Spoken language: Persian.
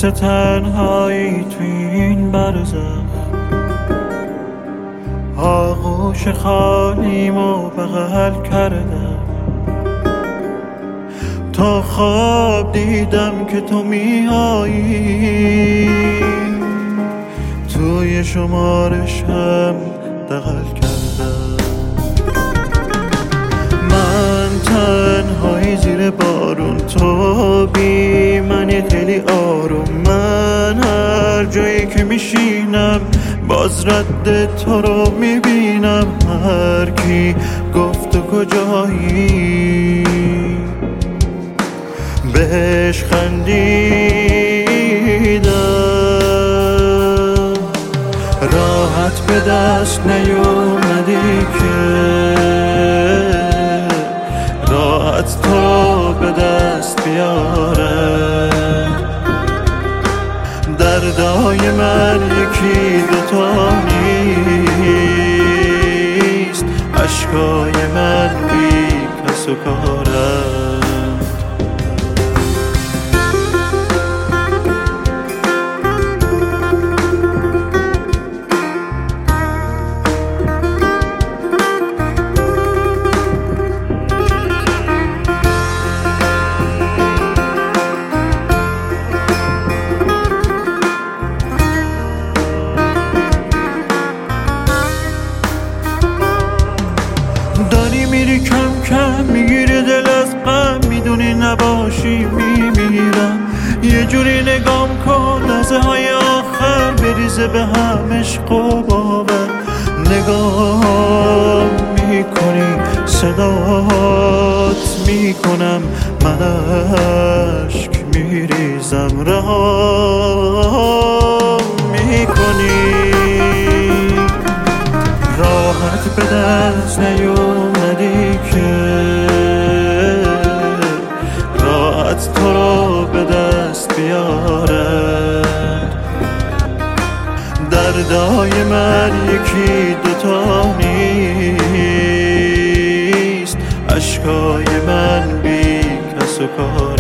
تنهایی تو این برزخ، آغوش خالیمو بغل کردم. تا خواب دیدم که تو میایی، توی شمارش هم دغل کردم. من تنهایی زیر بارون، تو بی منی خیلی آروم. من هر جایی که میشینم باز رد تو رو میبینم. هر کی گفت تو کجایی بهش خندیدم. راحت به دست نیومدی که راحت تو به دست بیاره. دردای من یکی دوتا نیست، اشکای من بی کس و کاره. داری میری کم کم میگیری دل از غم، میدونی نباشی میمیرم. یه جوری نگام کن لحظه های آخر بریزه به هم عشق و باور. نگاه میکنی صدات میکنم، من عشق میریزم رها میکنی. راحت به دست نیومدی که راحت تو رو به دست بیاره. دردای من یکی دوتا نیست، اشکای من بی کس و کار.